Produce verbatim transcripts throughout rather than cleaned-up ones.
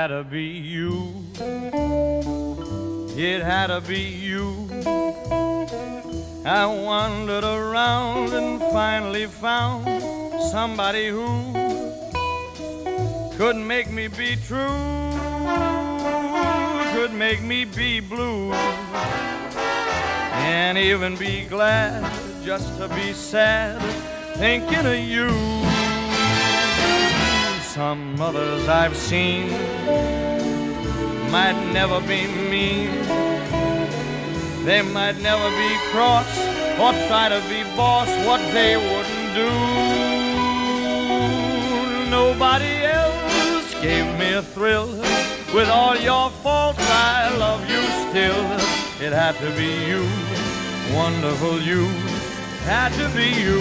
had to be you. It had to be you. I wandered around and finally found somebody who could make me be true, could make me be blue, and even be glad just to be sad thinking of you. Some others I've seen might never be mean, they might never be cross or try to be boss, what they wouldn't do. Nobody else gave me a thrill. With all your faults, I love you still. It had to be you, wonderful you, had to be you.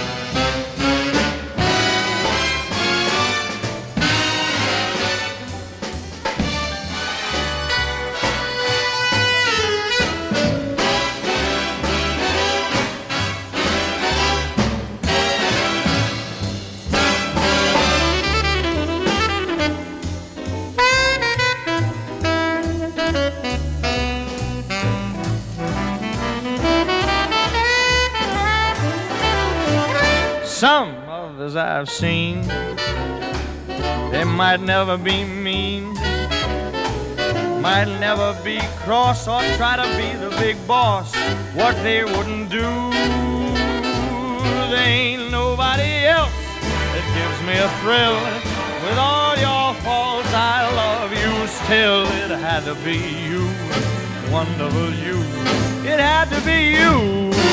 Some others I've seen, they might never be mean, might never be cross or try to be the big boss, what they wouldn't do. There ain't nobody else that gives me a thrill. With all your faults, I love you still. It had to be you, wonderful you. It had to be you.